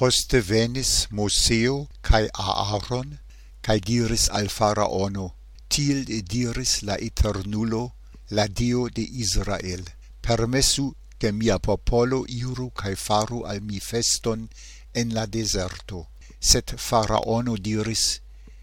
Poste venis Moseo cae Aaron, cae diris al Faraono, Til diris la Eternulo, la Dio de Israel, permessu che mia popolo iru cae faru al mi feston en la deserto. Sed Faraono diris,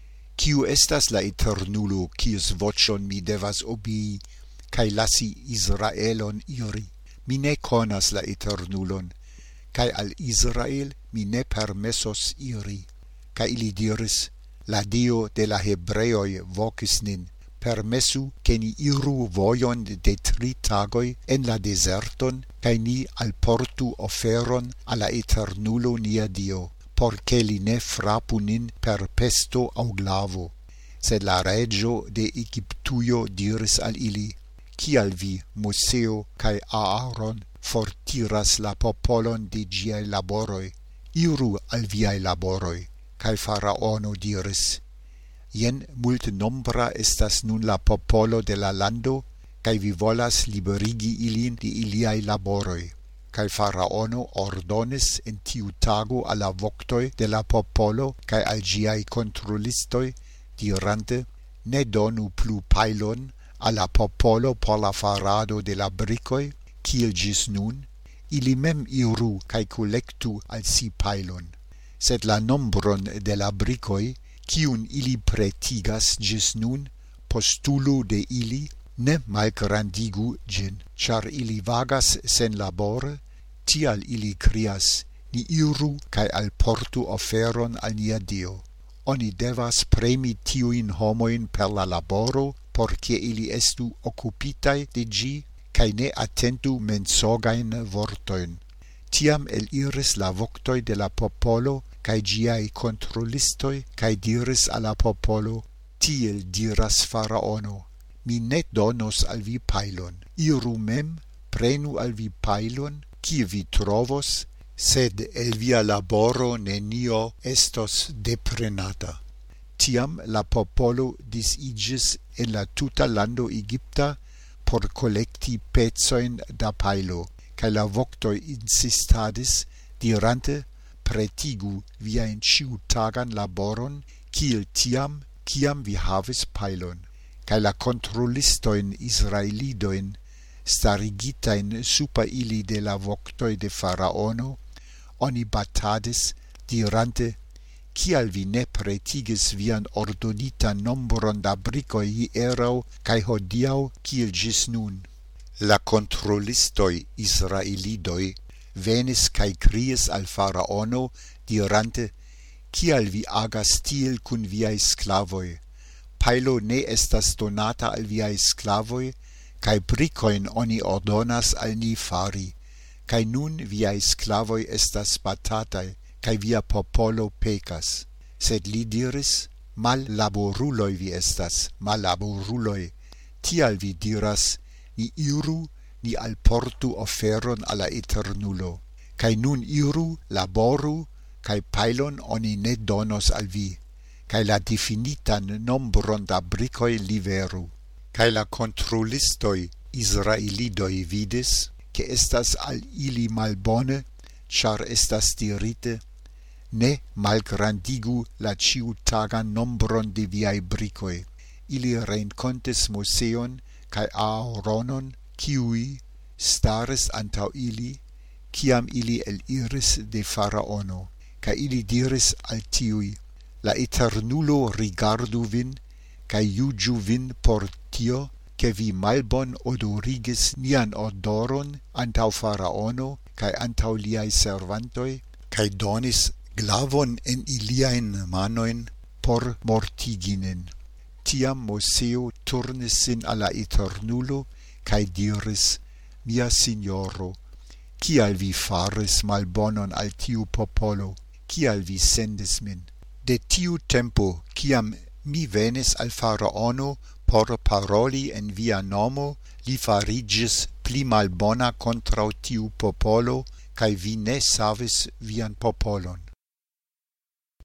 Ciu estas la Eternulo, cius vocion mi devas obii, cae lasi Israelon iri? Mi ne conas la Eternulon, cae al Israel mi ne permessos iri. Cae ili diris, la Dio de la Hebreoi vocis nin, permessu che ni iru voion de 3 tagoi en la deserton, cae ni alportu oferon alla Eternulo nia Dio, porce li ne frapu nin per pesto au glavo. Sed la regio de Egyptuio diris al ili, Cial vi, Moseo cae Aaron, fortiras la popolon de giai laboroi? Iru al viai laboroi. Cae Faraono diris, Ien multe nombra estas nun la popolo de la lando, cae vi volas liberigi ilin de iliai laboroi. Cae Faraono ordonis en tiu tago alla voctoi de la popolo cae al giai controlistoi, dirante, ne donu plu pailon alla popolo por la farado de la bricoi, kiel gis nun, ili mem iru cae collectu al si pailon. Sed la nombron de la bricoi, ciun ili pretigas gis nun, postulu de ili, ne malgrandigu gin, char ili vagas sen labore, tial ili crias, ni iru cae alportu oferon al nia Dio. Oni devas premi tiuin homoin per la laboro, porce ili estu occupitai de gi, cae ne attentu mensogain vortoin. Tiam eliris la voctoi de la popolo, cae giai controlistoi, cae diris alla popolo, Tiel diras Faraono, mi ne donos al vi pailon. Iru mem, prenu al vi pailon, cie vi trovos, sed el via laboro nenio estos deprenata. Tiam la popolo disigis en la tuta lando Egypta por collecti pezoin da pailo, cae la voctoi insistadis, dirante, pretigu viain ciutagan laboron, kiel tiam, ciam vi havis pailon. Cae la controlistoin Israelidoin, starigitain super ili de la voctoi de Faraono, oni batadis, dirante, Cial vi ne pretigis vian ordonitan nombron da bricoi hierau cae hodiau kiel gis nun? La controlistoi Israelidoi venis cae criis al Faraono, dirante, Cial vi agas tiel cun viai sclavoi? Pailo ne estas donata al viai sclavoi, cae bricoin oni ordonas al ni fari, cae nun viai sclavoi estas batatai, cae via popolo pecas. Sed li diris, mal laboruloi vi estas, mal laboruloi. Tial vi diras, ni iru, ni alportu oferon alla Eternulo. Cae nun iru, laboru, cae pailon oni ne donos al vi, cae la definitan nombron da bricoi liveru. Cae la controlistoi Israelidoi vidis, che estas al ili malbone, char estas dirite, ne malgrandigu la ciutagan nombron de viai bricoi. Ili rencontis Moseon cae Aaronon, ciui staris antau ili, ciam ili eliris de Faraono, cae ili diris al tiui, la Eternulo rigardu vin, cae iugiu vin por tio, che vi malbon odorigis nian odoron antau Faraono, cae antau liai servantoi, cae donis glavon en iliain manoin por mortiginin. Tiam Moseo turnis sin alla Eternulo, cae diris, Mia signoro, cial vi faris malbonon al tiu popolo, cial vi sendis min? De tiu tempo, ciam mi venis al Faraono por paroli en via nomo, li farigis pli malbona contra tiu popolo, cae vi ne savis vian popolon.